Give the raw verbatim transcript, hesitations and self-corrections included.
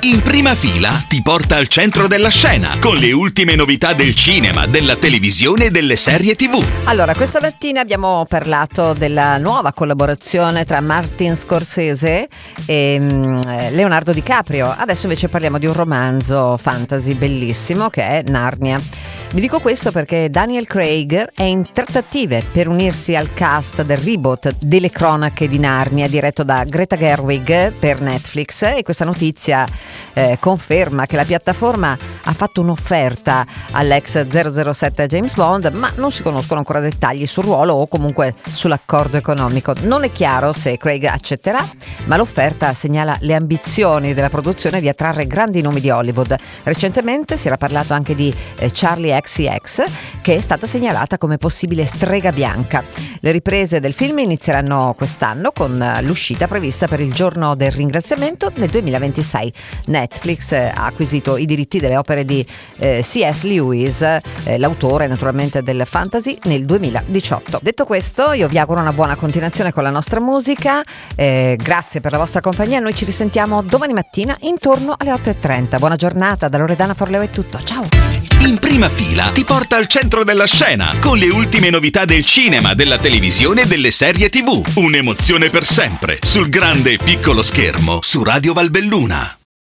In Prima Fila ti porta al centro della scena con le ultime novità del cinema, della televisione e delle serie tivù. Allora, questa mattina abbiamo parlato della nuova collaborazione tra Martin Scorsese e um, Leonardo DiCaprio. Adesso invece parliamo di un romanzo fantasy bellissimo che è Narnia. Vi dico questo perché Daniel Craig è in trattative per unirsi al cast del reboot delle Cronache di Narnia diretto da Greta Gerwig per Netflix, e questa notizia eh, conferma che la piattaforma ha fatto un'offerta all'ex zero zero sette James Bond, ma non si conoscono ancora dettagli sul ruolo o comunque sull'accordo economico. Non è chiaro se Craig accetterà, ma l'offerta segnala le ambizioni della produzione di attrarre grandi nomi di Hollywood. Recentemente si era parlato anche di eh, Charlie X X, che è stata segnalata come possibile strega bianca. Le riprese del film inizieranno quest'anno con l'uscita prevista per il giorno del ringraziamento nel duemilaventisei. Netflix ha acquisito i diritti delle opere di eh, C S Lewis, eh, l'autore naturalmente del fantasy, nel duemiladiciotto. Detto questo, io vi auguro una buona continuazione con la nostra musica, eh, grazie per la vostra compagnia. Noi ci risentiamo domani mattina intorno alle otto e trenta. Buona giornata, da Loredana Forleo è tutto, ciao! In Prima Fila ti porta al centro della scena con le ultime novità del cinema, della televisione e delle serie tivù. Un'emozione per sempre sul grande e piccolo schermo su Radio Valbelluna.